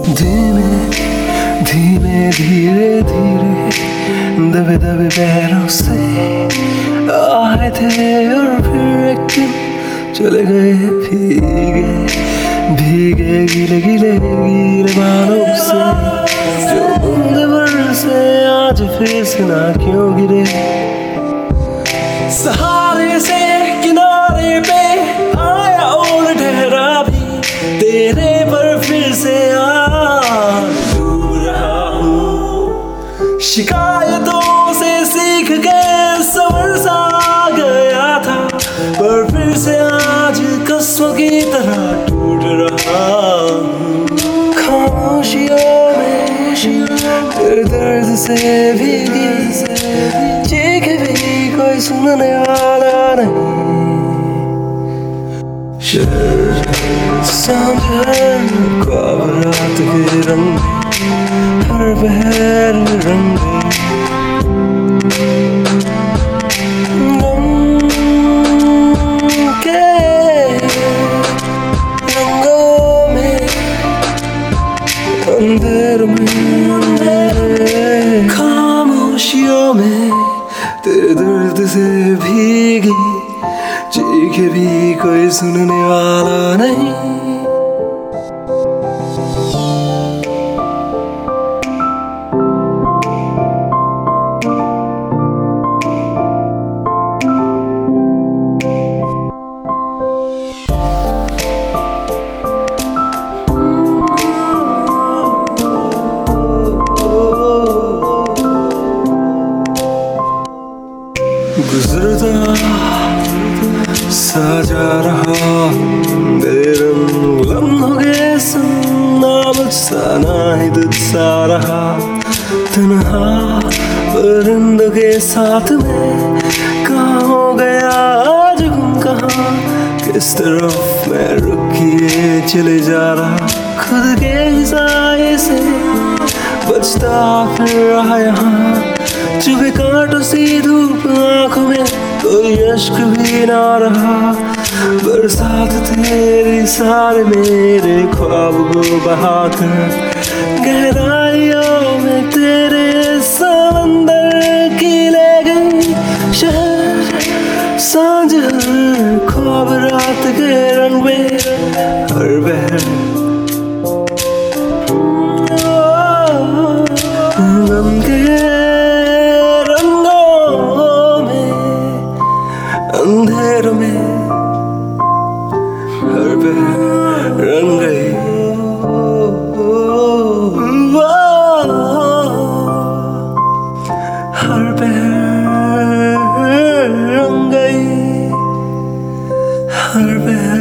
धीमे धीमे धीरे धीरे दबे दबे पैरों से आए थे और फिर एक दिन चले गए भीगे भीगे गिले गिले गिले बालों से जो बूंदे बरसे आज फिर से ना क्यों गिरे। सहारे से किनारे पे आया और ठहरा भी तेरे पर फिर से डूब रहा हूँ। शिकायतों से सीख के सवर सा गया था पर फिर से आज कसमों की तरह टूट रहा हूँ। खामोशियों में तेरे दर्द से भीगी चीख भी कोई सुनने वाला नहीं। सांझ ख्वाब रात के रंग हर पहर रंग के रंगों में अंधेर में खामोशियों में तेरे दर्द से भीगी चीखे भी कोई सुनने वाला नहीं। गुजरता सा जा रहा लम्हों के सुनना मुझसा ना ही तुझसा रहा तन्हा परिंदों के साथ में कहाँ हो गया आज गुम कहाँ किस तरफ मैं रुकिए चले जा रहा खुद के ही साये से बचता फिर रहा यहाँ चुभे कांटों सी धूप आँखों में कोई अश्क भी ना रहा बरसात तेरी सारे मेरे ख्वाब को बहाकर गहराइयों में तेरे समंदर की ले गई शहर सांझ ख्वाब रात के रंग में हर बहर गम के अंधेरों में हर पहर रंग गई हर पहर रंग गई हर पहर